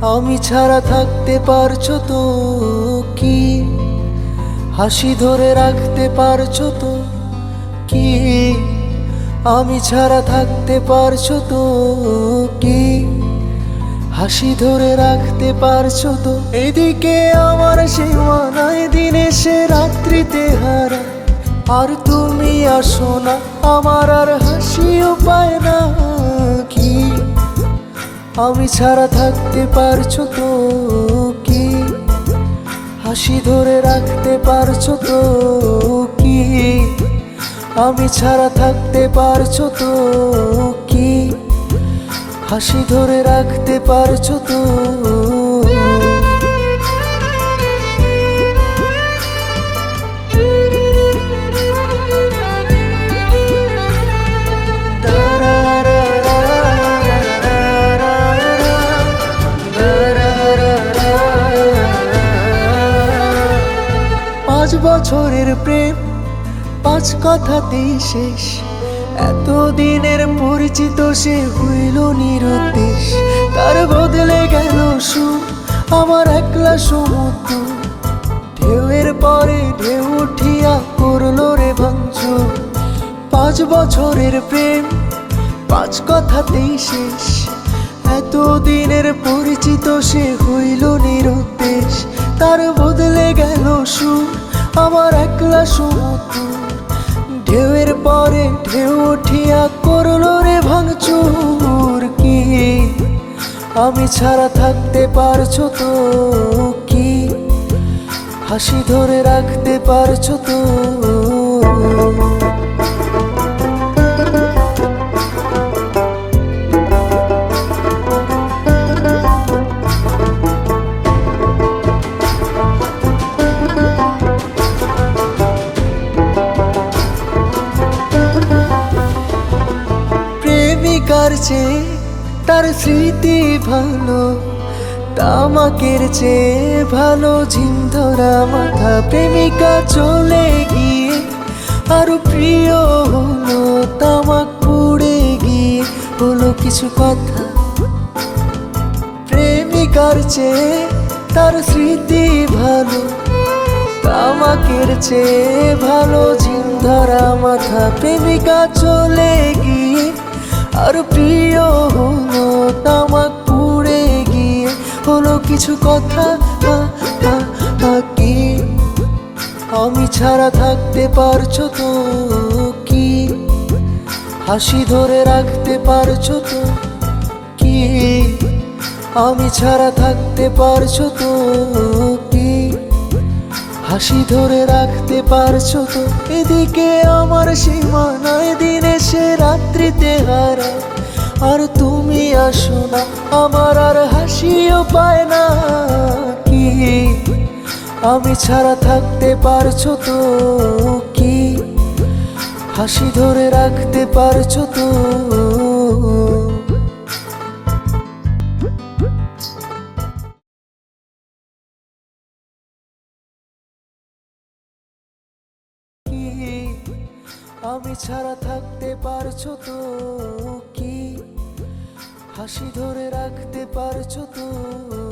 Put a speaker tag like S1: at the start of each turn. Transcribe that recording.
S1: আমি ছাড়া থাকতে পারছো তো কি? হাসি ধরে রাখতে পারছো তো কি? আমি ছাড়া থাকতে পারছো তো কি? হাসি ধরে রাখতে পারছো তো? এদিকে আমার সীমানায় দিন এসে রাত্রিতে হারা, আর তুমি আসো না, আমার আর হাসিও পায় না কি? আমি ছাড়া থাকতে পারছো তো কি? হাসি ধরে রাখতে পারছো তো কি? আমি ছাড়া থাকতে পারছো তো কি? হাসি ধরে রাখতে পারছো তো? পাঁচ বছরের প্রেম পাঁচ কথাতেই শেষ, এতদিনের পরিচিত সে হইল নিরুদ্দেশ। তার বদলে গেল সুর আমার একলা সমুদ্র, ঢেউয়ের পরে ঢেউ উঠিয়া করলো রে ভাঙচুর। পাঁচ বছরের প্রেম পাঁচ কথাতেই শেষ, এতদিনের পরিচিত সে হইল নিরুদ্দেশ। তার বদলে গেল সুর আমার একলা সমুদ্র, ঢেউয়ের পরে ঢেউ উঠিয়া করলো রে ভাঙচুর। কি আমি ছাড়া থাকতে পারছো তো কি? হাসি ধরে রাখতে পারছো তো? প্রেমিকার চেয়ে তার স্মৃতি ভালো, তামাকের চেয়ে ভালো ঝিম ধরা মাথা। প্রেমিকা চলে গিয়ে আরো প্রিয় হলো, তামাক পুড়ে গিয়ে হলো কিছু কথা। প্রেমিকার চেয়ে তার স্মৃতি ভালো, তামাকের চেয়ে ভালো ঝিম ধরা মাথা। প্রেমিকা চলে গিয়ে আর প্রিয় হলো, তামাক পুড়ে গিয়ে হলো কিছু কথা। কি আমি ছাড়া থাকতে পারছো তো কি? হাসি ধরে রাখতে পারছো তো কি? আমি ছাড়া থাকতে পারছো তো কি? হাসি ধরে রাখতে পারছো তো? এদিকে আমার সীমানায় দিন এসে রাত্রিতে হারা, আর তুমি আসো না, আমার আর হাসিও পায় না কি? আমি ছাড়া থাকতে পারছো তো কি? হাসি ধরে রাখতে পারছো তো? আমি ছাড়া থাকতে পারছো তো কি? হাসি ধরে রাখতে পারছো তো?